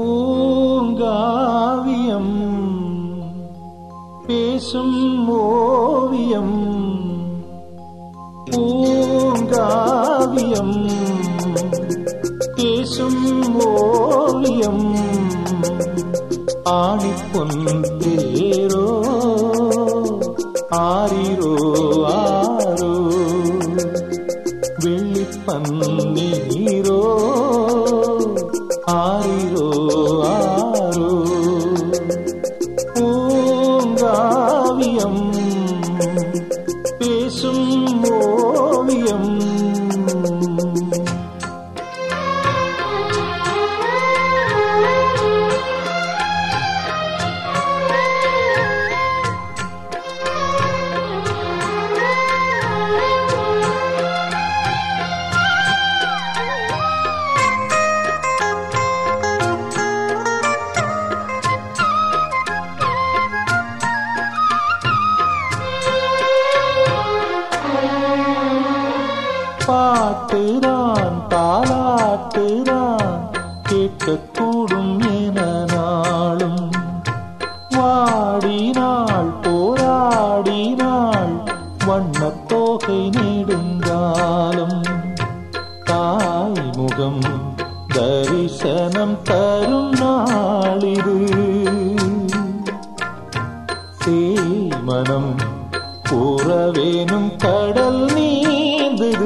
பூங்காவியம் பேசும் ஓவியம், பூங்காவியம் பேசும் ஓவியம், ஆணிப்பொன் தேரோ ஆரிரோ ஆரோ, வெள்ளிப்பன்னீரோ ஆரிரோ ஆரோ, பூங்காவியம் பேசும் ஓவியம். பாட்டுதான் தாலாட்டுதான் கேட்கக்கூடும் என நாளும், வாடினாள் போராடினாள் வண்ணத்தோகை நெடுங்காலம், தாய் முகம் தரிசனம் தரும் நாளிது, சேமனம் புறவேனும் கடல் நீந்தது,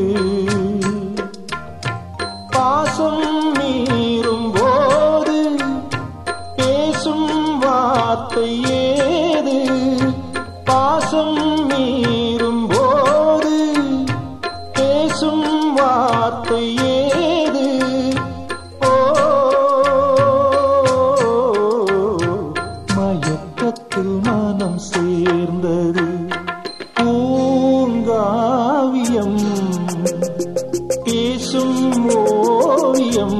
பாசம் மீறும் போது பேசும் வார்த்தை ஏது, பாசம் மீறும் போது பேசும் வார்த்தை ஏது, ஓ மயக்கத்தில் மனம் சேர்ந்தது, பூங்காவியம் பேசும் ஓவியம்,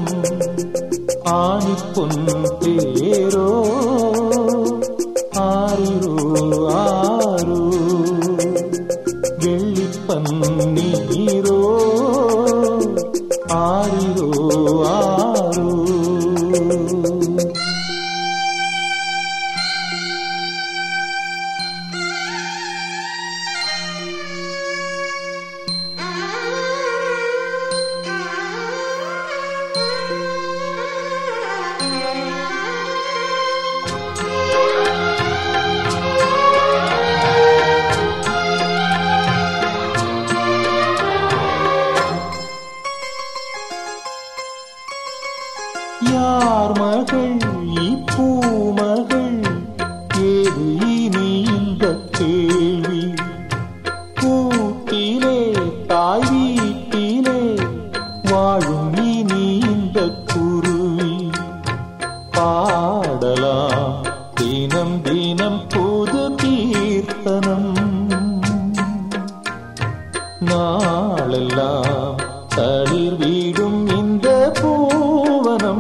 ஆணிப்பொன் தேரோ ஆரிரோ ஆரோ, வெள்ளிப்பன்னீரோ ஆரிரோ ஆரோ. யார் மகள் இப்பூமகள், ஏது இனி இந்த கேள்வி, கூட்டிலே தாய் வீட்டிலே வாழும் இனி இந்த குருவி, பாடலாம் தினம் தினம் புது கீர்த்தனம், நாளெல்லாம் தளிர் வீடும் இந்த பூவனம்,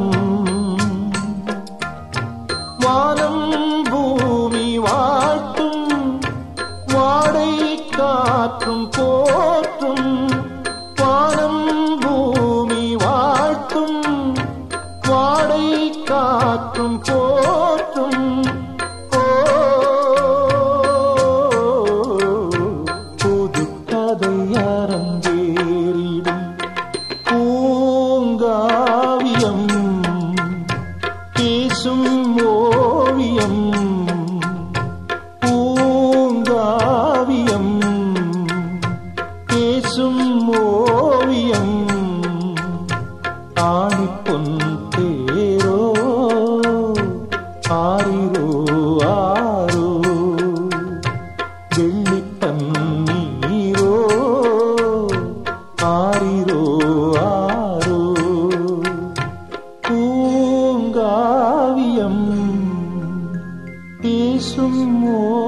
வானம் பூமி வாழ்த்தும் வாடை காற்றும் போற்றும், வானம் பூமி வாழ்த்தும் வாடை காற்றும் போற்றும், புது கதை அரங்கேறிடும், பூங்காவியம் பேசும் ஓவியம், பூங்காவியம் பேசும் ஓவியம், ஆணிப்பொன் தேரோ ஆரிரோ ஆரோ, வெள்ளிப்பன்னீரோ ஆரிரோ ஆரோ, பூங்காவியம் பேசும்